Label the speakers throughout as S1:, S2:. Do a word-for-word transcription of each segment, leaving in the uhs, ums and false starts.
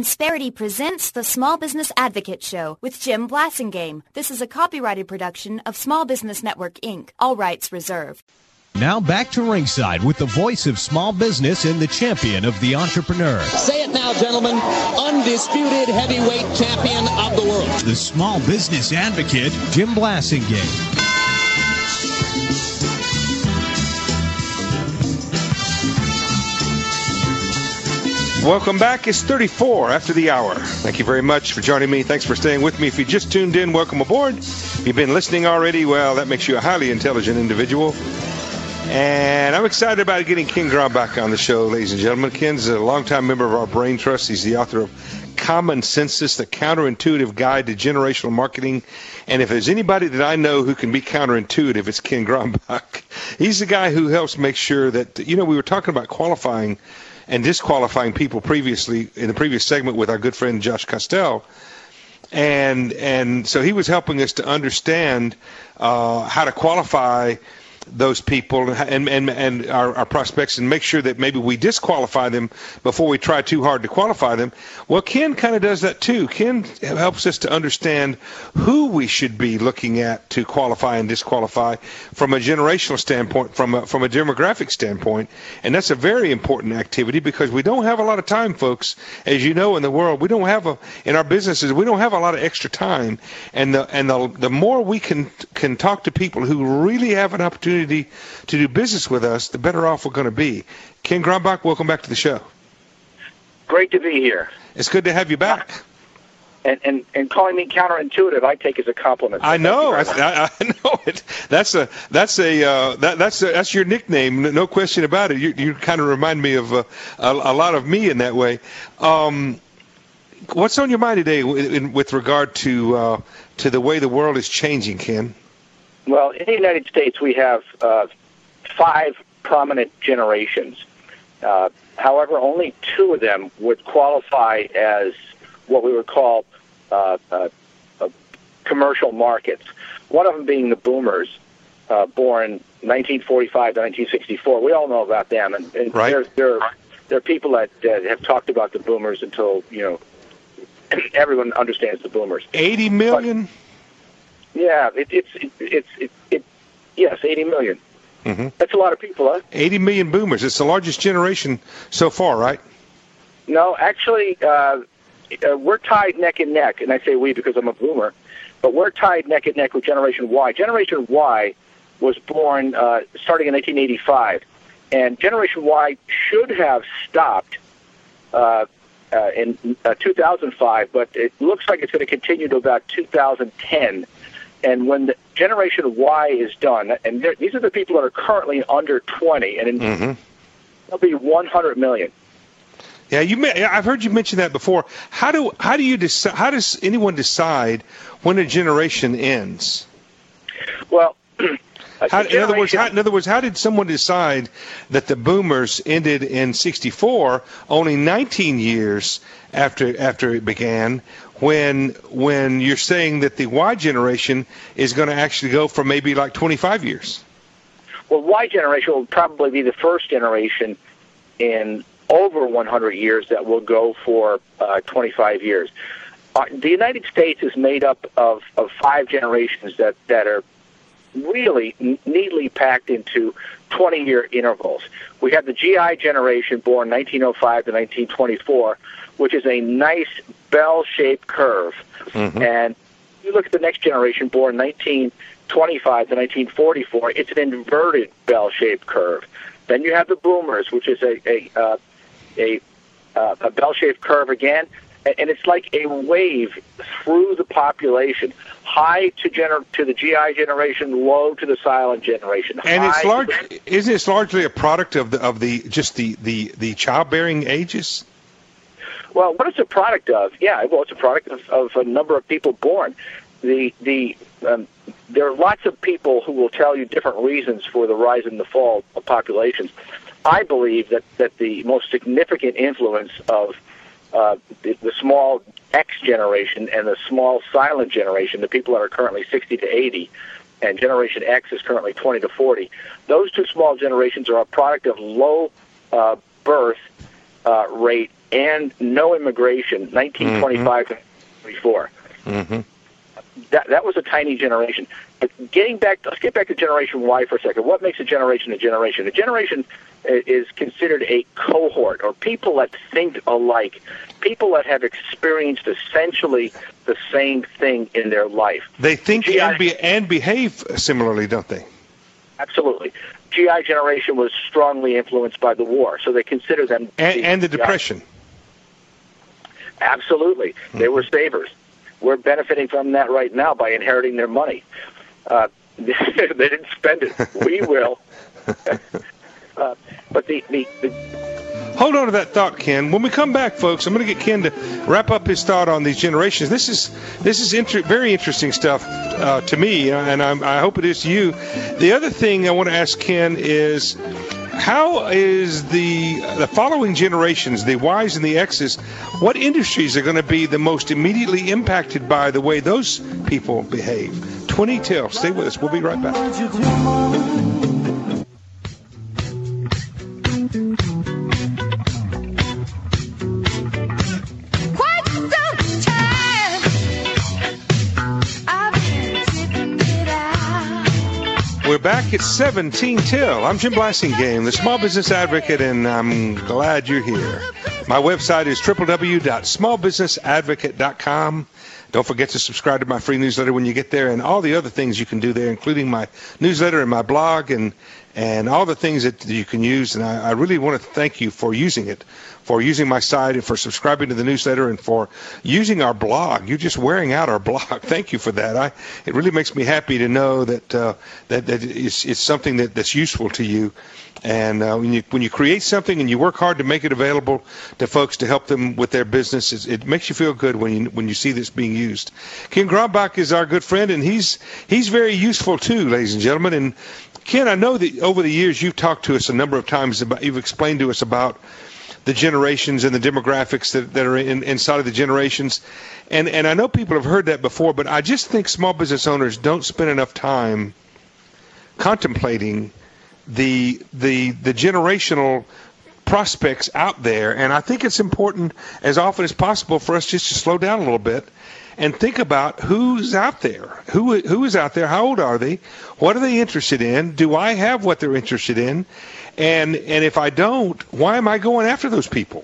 S1: Insperity presents the Small Business Advocate Show with Jim Blasingame. This is a copyrighted production of Small Business Network, Incorporated. All rights reserved.
S2: Now back to ringside with the voice of small business and the champion of the entrepreneur.
S3: Say it now, gentlemen. Undisputed heavyweight champion of the world.
S2: The Small Business Advocate, Jim Blasingame.
S4: Welcome back. It's thirty-four after the hour. Thank you very much for joining me. Thanks for staying with me. If you just tuned in, welcome aboard. If you've been listening already, well, that makes you a highly intelligent individual. And I'm excited about getting Ken Graumbach on the show, ladies and gentlemen. Ken's a longtime member of our Brain Trust. He's the author of Common Census, the counterintuitive guide to generational marketing. And if there's anybody that I know who can be counterintuitive, it's Ken Graumbach. He's the guy who helps make sure that, you know, we were talking about qualifying and disqualifying people previously in the previous segment with our good friend Josh Costell. And and so he was helping us to understand uh, how to qualify those people and and, and our, our prospects and make sure that maybe we disqualify them before we try too hard to qualify them. Well, Ken kind of does that too. Ken helps us to understand who we should be looking at to qualify and disqualify from a generational standpoint, from a, from a demographic standpoint. And that's a very important activity because we don't have a lot of time, folks. As you know, in the world, we don't have a, in our businesses, we don't have a lot of extra time. And the, and the, the more we can, can talk to people who really have an opportunity to do business with us, the better off we're going to be. Ken Graumbach, welcome back to the show.
S5: Great to be here.
S4: It's good to have you back.
S5: And and, and calling me counterintuitive, I take as a compliment. So
S4: I know, I, I, I know it. That's a that's a uh, that that's a, that's your nickname, no question about it. You you kind of remind me of uh, a, a lot of me in that way. Um, what's on your mind today in, in, with regard to uh, to the way the world is changing, Ken?
S5: Well, in the United States, we have uh, five prominent generations. Uh, however, only two of them would qualify as what we would call uh, uh, uh, commercial markets. One of them being the boomers, uh, born nineteen forty-five to nineteen sixty-four. We all know about them, and, and
S4: right.
S5: they're, they're, they're people that uh, have talked about the boomers until, you know, everyone understands the boomers.
S4: eighty million? But,
S5: Yeah, it, it's it, it's it, it yes, eighty million.
S4: Mm-hmm.
S5: That's a lot of people, huh?
S4: Eighty million boomers. It's the largest generation so far, right?
S5: No, actually, uh, uh, we're tied neck and neck, and I say we because I'm a boomer, but we're tied neck and neck with Generation Y. Generation Y was born uh, starting in nineteen eighty-five, and Generation Y should have stopped uh, uh, in uh, two thousand five, but it looks like it's going to continue to about two thousand ten. And when the Generation Y is done, and these are the people that are currently under twenty, and in, mm-hmm. there'll be one hundred million.
S4: Yeah, you. I've heard you mention that before. How do how do you decide? How does anyone decide when a generation ends?
S5: Well,
S4: how, in other words, how, in other words, how did someone decide that the boomers ended in sixty-four, only nineteen years after after it began? When when you're saying that the Y generation is going to actually go for maybe like twenty-five years?
S5: Well, Y generation will probably be the first generation in over one hundred years that will go for uh, twenty-five years. Uh, the United States is made up of, of five generations that, that are really neatly packed into twenty-year intervals. We have the G I generation born nineteen oh five to nineteen twenty-four, which is a nice bell-shaped curve. Mm-hmm. And you look at the next generation born nineteen twenty-five to nineteen forty-four, it's an inverted bell-shaped curve. Then you have the boomers, which is a a uh, a, uh, a bell-shaped curve again, and it's like a wave through the population, high to gener- to the G I generation, low to the silent generation.
S4: And it's large.
S5: To-
S4: isn't it largely a product of the of the just the the, the childbearing ages?
S5: Well, what it's a product of? Yeah, well, it's a product of, of a number of people born. The the um, there are lots of people who will tell you different reasons for the rise and the fall of populations. I believe that, that the most significant influence of uh, the, the small X generation and the small silent generation, the people that are currently sixty to eighty, and Generation X is currently twenty to forty, those two small generations are a product of low uh, birth uh, rate and no immigration, nineteen twenty-five mm-hmm. to thirty-four.
S4: Mm-hmm.
S5: That that was a tiny generation. But getting back, let's get back to Generation Y for a second. What makes a generation a generation? A generation is considered a cohort, or people that think alike, people that have experienced essentially the same thing in their life.
S4: They think
S5: G I
S4: and, be, and behave similarly, don't they?
S5: Absolutely. G I generation was strongly influenced by the war, so they consider them...
S4: And,
S5: the,
S4: and the Depression.
S5: Absolutely. Mm-hmm. They were savers. We're benefiting from that right now by inheriting their money. Uh, they didn't spend it. We will. uh, but the, the, the...
S4: Hold on to that thought, Ken. When we come back, folks, I'm going to get Ken to wrap up his thought on these generations. This is this is inter- very interesting stuff uh, to me, and I'm, I hope it is to you. The other thing I want to ask Ken is, how is the the following generations, the Ys and the X's, what industries are going to be the most immediately impacted by the way those people behave? twenty till. Stay with us. We'll be right back. We're back at seventeen till. I'm Jim Blasingame, the Small Business Advocate, and I'm glad you're here. My website is w w w dot small business advocate dot com. Don't forget to subscribe to my free newsletter when you get there, and all the other things you can do there, including my newsletter and my blog and and all the things that you can use. And I, I really want to thank you for using it, for using my site and for subscribing to the newsletter and for using our blog. You're just wearing out our blog. Thank you for that. I, it really makes me happy to know that uh, that, that it's, it's something that, that's useful to you. And uh, when you when you create something and you work hard to make it available to folks to help them with their business, it, it makes you feel good when you when you see this being used. Ken Grombach is our good friend, and he's he's very useful too, ladies and gentlemen. And Ken, I know that over the years you've talked to us a number of times about, you've explained to us about the generations and the demographics that, that are in, inside of the generations. And and I know people have heard that before, but I just think small business owners don't spend enough time contemplating the the the generational prospects out there. And I think it's important as often as possible for us just to slow down a little bit and think about who's out there. Who who is out there? How old are they? What are they interested in? Do I have what they're interested in? And and if I don't, why am I going after those people?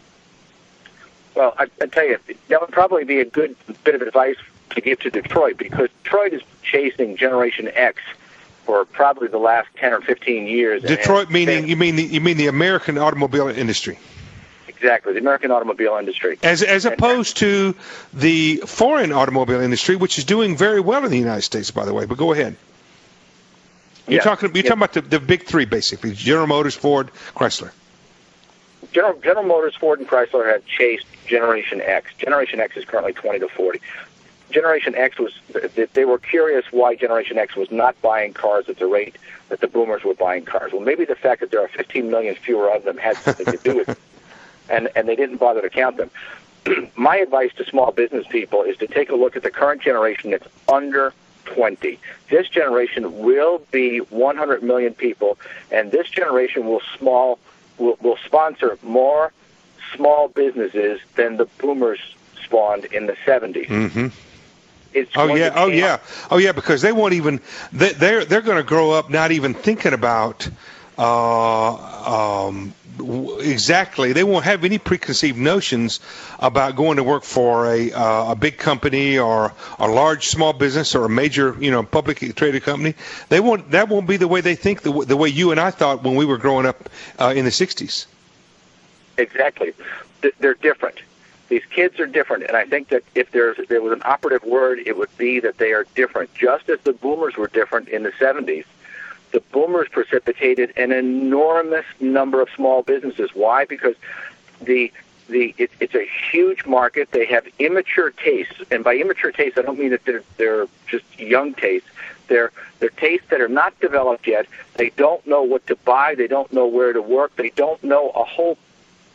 S5: Well, I, I tell you, that would probably be a good bit of advice to give to Detroit, because Detroit is chasing Generation X for probably the last ten or fifteen years.
S4: Detroit, meaning you mean the, you mean the American automobile industry?
S5: Exactly, the American automobile industry,
S4: as as opposed to the foreign automobile industry, which is doing very well in the United States, by the way. But go ahead. You're
S5: yeah.
S4: talking. You're
S5: yeah.
S4: talking about the, the big three, basically: General Motors, Ford, Chrysler.
S5: General, General Motors, Ford, and Chrysler have chased Generation X. Generation X is currently twenty to forty. Generation X was, they were curious why Generation X was not buying cars at the rate that the boomers were buying cars. Well, maybe the fact that there are fifteen million fewer of them had something to do with it, and, and they didn't bother to count them. My advice to small business people is to take a look at the current generation that's under twenty. This generation will be one hundred million people, and this generation will small will, will sponsor more small businesses than the boomers spawned in the seventies.
S4: Mm-hmm.
S5: It's
S4: oh yeah, oh yeah, oh yeah, because they won't even they, they're they're going to grow up not even thinking about uh, um, exactly. They won't have any preconceived notions about going to work for a uh, a big company or a large small business or a major you know publicly traded company. They won't. That won't be the way they think. The, the way you and I thought when we were growing up uh, in the sixties.
S5: Exactly, they're different. These kids are different, and I think that if there's, if there was an operative word, it would be that they are different. Just as the boomers were different in the seventies, the boomers precipitated an enormous number of small businesses. Why? Because the the it, it's a huge market. They have immature tastes, and by immature tastes, I don't mean that they're they're just young tastes. They're they're tastes that are not developed yet. They don't know what to buy. They don't know where to work. They don't know a whole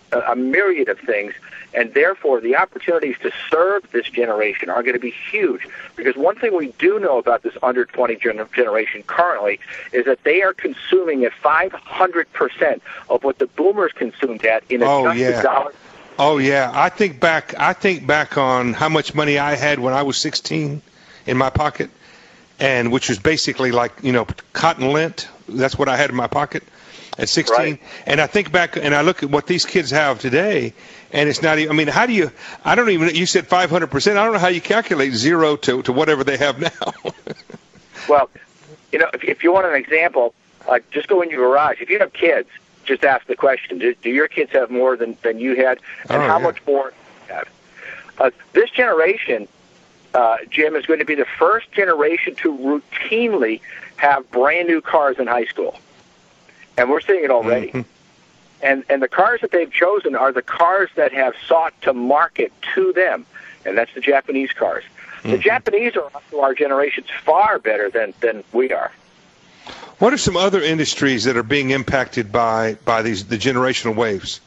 S5: a, a myriad of things, and therefore the opportunities to serve this generation are going to be huge. Because one thing we do know about this under twenty gen- generation currently is that they are consuming at five hundred percent of what the boomers consumed at in
S4: oh,
S5: adjusted
S4: yeah.
S5: dollars.
S4: Oh yeah, I think back. I think back on how much money I had when I was sixteen in my pocket, and which was basically like you know cotton lint. That's what I had in my pocket at sixteen.
S5: Right.
S4: And I think back and I look at what these kids have today, and it's not even. I mean, how do you? I don't even. You said five hundred percent. I don't know how you calculate zero to to whatever they have now.
S5: Well, you know, if, if you want an example, uh, just go in your garage. If you have kids, just ask the question: Do, do your kids have more than, than you had, and
S4: oh,
S5: how
S4: yeah.
S5: much more do you have? Uh, this generation, uh, Jim, is going to be the first generation to routinely have brand new cars in high school, and we're seeing it already.
S4: Mm-hmm.
S5: And and the cars that they've chosen are the cars that have sought to market to them, and that's the Japanese cars. The
S4: Mm-hmm.
S5: Japanese are up to our generations far better than, than we are.
S4: What are some other industries that are being impacted by by these the generational waves?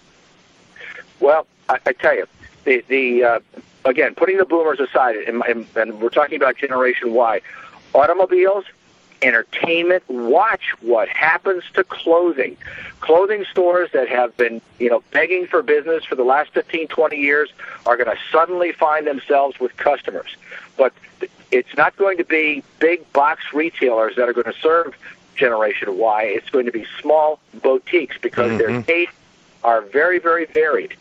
S5: Well, I, I tell you, the the uh, again, putting the boomers aside, and, and, and we're talking about Generation Y, automobiles, entertainment. Watch what happens to clothing. Clothing stores that have been, you know, begging for business for the last fifteen, twenty years are going to suddenly find themselves with customers. But it's not going to be big box retailers that are going to serve Generation Y. It's going to be small boutiques because
S4: Mm-hmm.
S5: their tastes are very, very varied.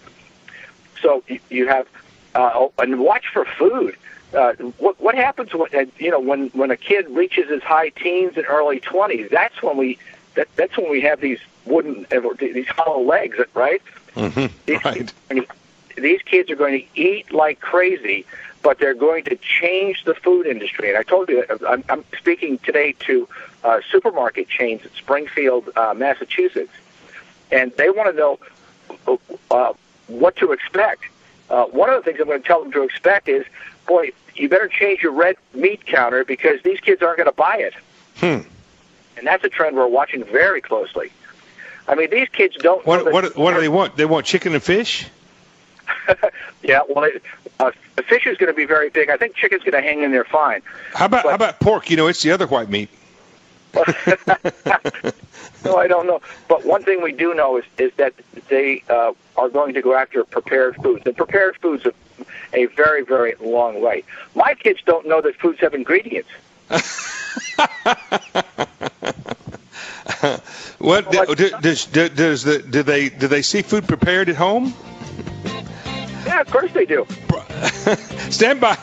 S5: So you, you have, uh, oh, and watch for food. Uh, what what happens when uh, you know when, when a kid reaches his high teens and early twenties? That's when we that, that's when we have these wooden uh, these hollow legs, right?
S4: Mm-hmm.
S5: These,
S4: Right.
S5: kids, these kids are going to eat like crazy, but they're going to change the food industry. And I told you, I'm, I'm speaking today to uh, supermarket chains at Springfield, uh, Massachusetts, and they want to know uh, what to expect. Uh, one of the things I'm going to tell them to expect is, boy, you better change your red meat counter because these kids aren't going to buy it.
S4: Hmm.
S5: And that's a trend we're watching very closely. I mean, these kids don't.
S4: What what what do they want? They want chicken and fish?
S5: Yeah, well, it, uh, the fish is going to be very big. I think chicken's going to hang in there fine.
S4: How about
S5: But-
S4: how about pork? You know, it's the other white meat.
S5: No, I don't know. But one thing we do know is, is that they uh, are going to go after prepared foods. And prepared foods are a very, very long way. My kids don't know that foods have ingredients.
S4: What do, do, does do, does the do they do they see food prepared at home?
S5: Yeah, of course they do.
S4: Stand by.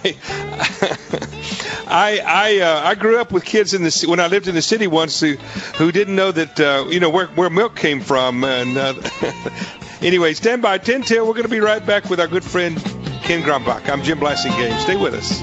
S4: I I uh, I grew up with kids in the ci- when I lived in the city once who who didn't know that uh, you know where where milk came from. And uh, anyway, stand by. ten till. We're going to be right back with our good friend Ken Grumbach. I'm Jim Blasingame. Stay with us.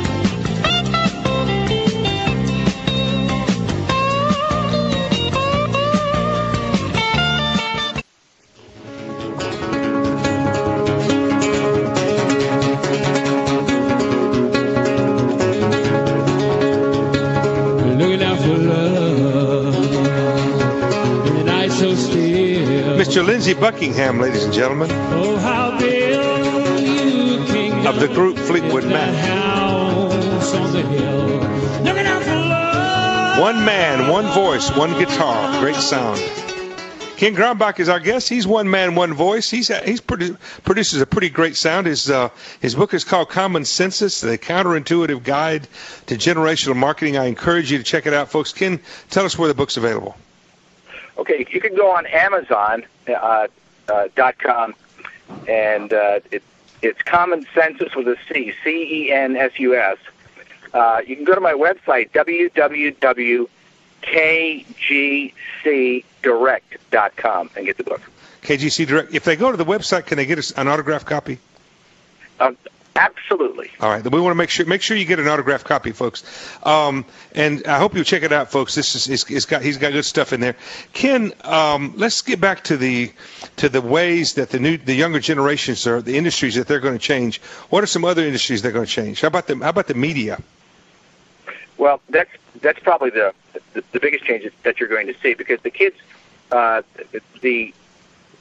S6: Looking out for love in the night so still.
S4: Mister Lindsey Buckingham, ladies and gentlemen,
S6: Oh, how build you a kingdom
S4: of the group Fleetwood
S6: in that
S4: Mac.
S6: house on the hill. Looking out for love.
S4: One man, one voice, one guitar. Great sound. Ken Grumbach is our guest. He's one man, one voice. He's he's produ- produces a pretty great sound. His uh, his book is called Common Census: The Counterintuitive Guide to Generational Marketing. I encourage you to check it out, folks. Ken, tell us where the book's available.
S5: Okay, you can go on Amazon uh, uh, dot com, and uh, it, it's Common Census with a C, C E N S U S. Uh, you can go to my website, w w w dot k g c direct dot com, and get the book.
S4: K G C Direct. If they go to the website, can they get us an autographed copy?
S5: Um, absolutely.
S4: All right. We want to make sure make sure you get an autographed copy, folks. Um, and I hope you check it out, folks. This is it's, it's got he's got good stuff in there. Ken, um, let's get back to the to the ways that the new the younger generations are the industries that they're going to change. What are some other industries they're going to change? How about the how about the media?
S5: Well, that's that's probably the, the the biggest change that you're going to see because the kids, uh, the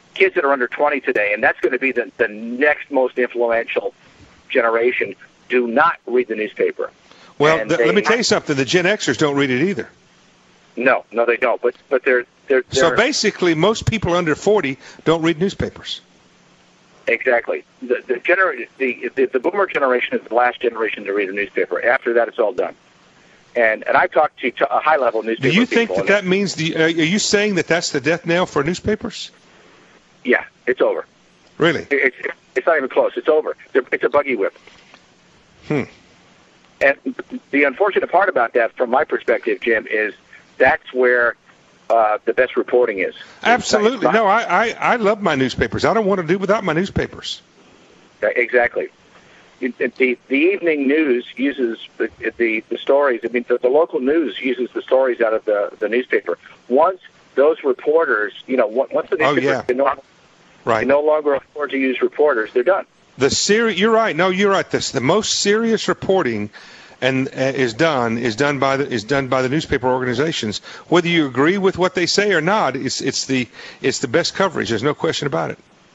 S5: kids that are under twenty today, and that's going to be the, the next most influential generation, do not read the newspaper.
S4: Well, the, let me tell you something. The Gen Xers don't read it either.
S5: No, no, they don't. But but they're they're, they're
S4: so basically, most people under forty don't read newspapers.
S5: Exactly. The the, gener- the the the boomer generation is the last generation to read a newspaper. After that, it's all done. And and I've talked to, to a high level newspaper.
S4: Do you think
S5: people,
S4: that that means the? Uh, are you saying that that's the death knell for newspapers?
S5: Yeah, it's over.
S4: Really?
S5: It's it's not even close. It's over. It's a buggy whip.
S4: Hmm.
S5: And the unfortunate part about that, from my perspective, Jim, is that's where uh, the best reporting is.
S4: Absolutely. Not, no, I, I, I love my newspapers. I don't want to do without my newspapers.
S5: Exactly. The the evening news uses the the, the stories. I mean, the, the local news uses the stories out of the, the newspaper. Once those reporters, you know, once the newspaper
S4: oh, yeah.
S5: can no,
S4: right.
S5: can no longer afford to use reporters, they're done.
S4: The seri- You're right. No, you're right. This the most serious reporting, and uh, is done is done by the is done by the newspaper organizations. Whether you agree with what they say or not, it's it's the it's the best coverage. There's no question about it.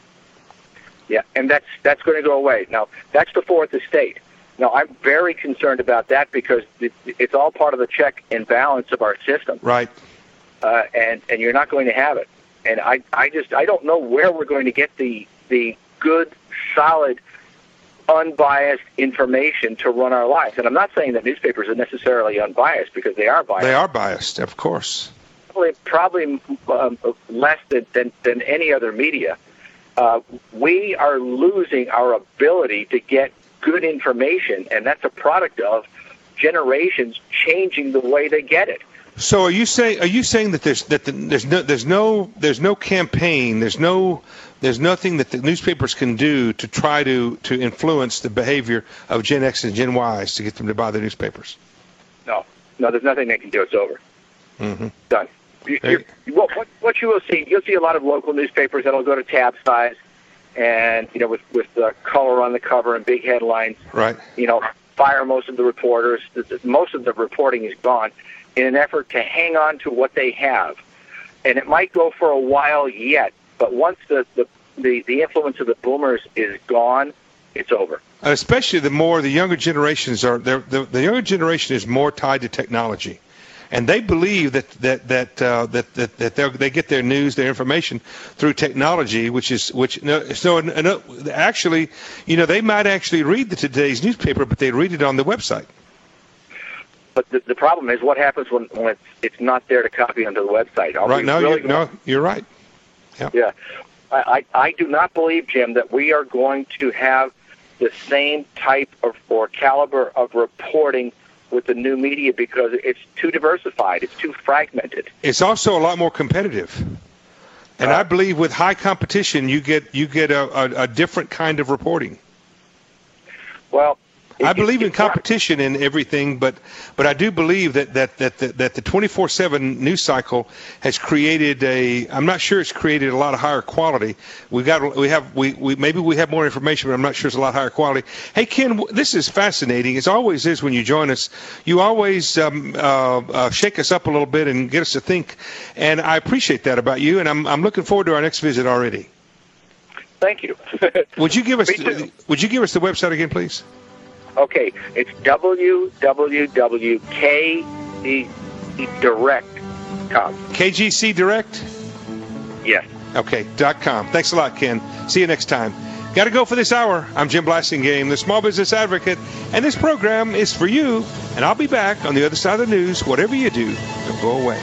S5: Yeah, and that's that's going to go away. Now, that's the fourth estate. Now, I'm very concerned about that because it, it's all part of the check and balance of our system.
S4: Right.
S5: Uh, and and you're not going to have it. And I I just I don't know where we're going to get the the good, solid, unbiased information to run our lives. And I'm not saying that newspapers are necessarily unbiased, because they are biased.
S4: They are biased, of course.
S5: Probably, probably um, less than, than, than any other media. Uh, we are losing our ability to get good information, and that's a product of generations changing the way they get it.
S4: So are you saying are you saying that there's that the, there's no there's no there's no campaign, there's no there's nothing that the newspapers can do to try to, to influence the behavior of Gen X and Gen Ys to get them to buy the newspapers?
S5: No, no, there's nothing they can do. It's over.
S4: Mm-hmm.
S5: Done. You, you, what, what you will see, you'll see a lot of local newspapers that'll go to tab size, and you know, with with the color on the cover and big headlines.
S4: Right.
S5: You know, fire most of the reporters. Most of the reporting is gone in an effort to hang on to what they have, and it might go for a while yet. But once the the, the, the influence of the boomers is gone, it's over.
S4: Especially the more the younger generations are, the the younger generation is more tied to technology. And they believe that that that uh, that that, that they get their news, their information through technology, which is which. No, so no, actually, you know, they might actually read the today's newspaper, but they read it on the website.
S5: But the, the problem is, what happens when, when it's, it's not there to copy onto the website? I'll
S4: right. No,
S5: really
S4: you're, no, you're right. Yeah.
S5: Yeah. I, I I do not believe, Jim, that we are going to have the same type of or caliber of reporting with the new media, because it's too diversified, it's too fragmented.
S4: It's also a lot more competitive, and uh, I believe with high competition, you get you get a, a, a different kind of reporting.
S5: Well,
S4: I believe in competition in everything, but but I do believe that that that that, that the twenty-four seven news cycle has created a. I'm not sure it's created a lot of higher quality. We got we have we, we maybe we have more information, but I'm not sure it's a lot higher quality. Hey Ken, this is fascinating. It always is when you join us. You always um, uh, uh, shake us up a little bit and get us to think, and I appreciate that about you. And I'm I'm looking forward to our next visit already.
S5: Thank you.
S4: Would you give us Would you give us the website again, please?
S5: Okay, it's w w w dot k g c direct dot com.
S4: K G C Direct?
S5: Yes.
S4: Okay, dot com. Thanks a lot, Ken. See you next time. Got to go for this hour. I'm Jim Blassingame, the Small Business Advocate, and this program is for you, and I'll be back on the other side of the news. Whatever you do, don't go away.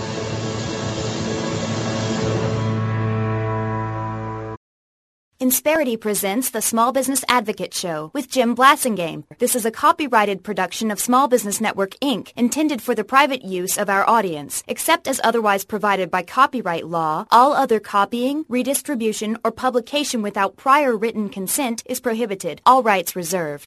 S1: Insperity presents the Small Business Advocate Show with Jim Blassingame. This is a copyrighted production of Small Business Network, Incorporated, intended for the private use of our audience. Except as otherwise provided by copyright law, all other copying, redistribution, or publication without prior written consent is prohibited. All rights reserved.